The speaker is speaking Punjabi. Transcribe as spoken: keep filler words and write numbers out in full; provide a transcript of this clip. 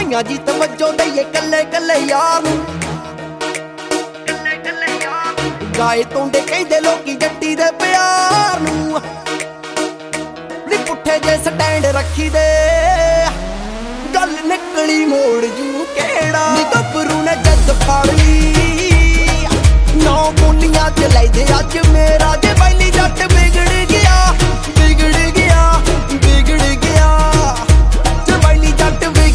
ਧੀਆਂ ਜੀ ਤਵੱਜੋ ਦਈਏ ਕੱਲੇ ਕੱਲੇ ਯਾਰ ਨੂੰ ਗਾਏ ਤੋਂਡੇ ਕਹਿੰਦੇ ਲੋਕੀ ਜੱਟੀ ਦੇ ਪਿਆਰ ਨੂੰ ਨੀ ਪੁੱਠੇ ਜੇ ਸਟੈਂਡ ਰੱਖੀ ਦੇ ਗੱਲ ਨਿਕਲੀ ਮੋੜ ਜੂ ਕਿਹੜਾ ਨੀ ਗੱਭਰੂ ਨੇ ਜੱਦ ਫੜ ਲਈ ਨੌ ਬੋਲੀਆਂ ਚ ਲੈਦੇ ਅੱਜ ਮੇਰਾ ਜੇ ਬੈਲੀ ਜੱਟ